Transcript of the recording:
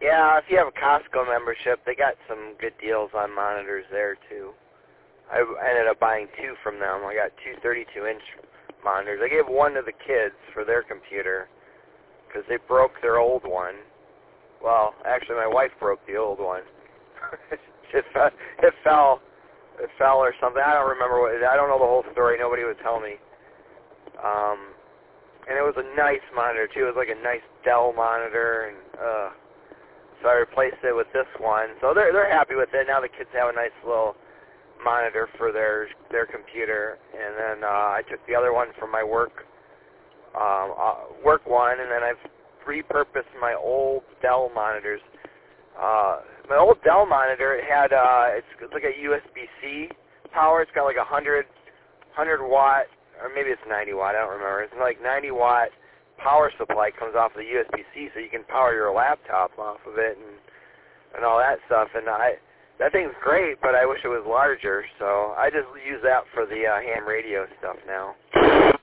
Yeah, if you have a Costco membership, they got some good deals on monitors there, too. I ended up buying 2 from them. I got 2 32-inch monitors. I gave one to the kids for their computer because they broke their old one. Well, actually, my wife broke the old one. it fell or something. I don't remember I don't know the whole story. Nobody would tell me. And it was a nice monitor, too. It was like a nice Dell monitor, and so I replaced it with this one. So they're happy with it. Now the kids have a nice little monitor for their computer, and then I took the other one from my work one, and then I've repurposed my old Dell monitors. My old Dell monitor, it had it's like a USB-C power. It's got like 100 watt, or maybe it's 90 watt. I don't remember. It's like 90 watt power supply comes off of the USB-C, so you can power your laptop off of it and all that stuff. And that thing's great, but I wish it was larger, so I just use that for the ham radio stuff now.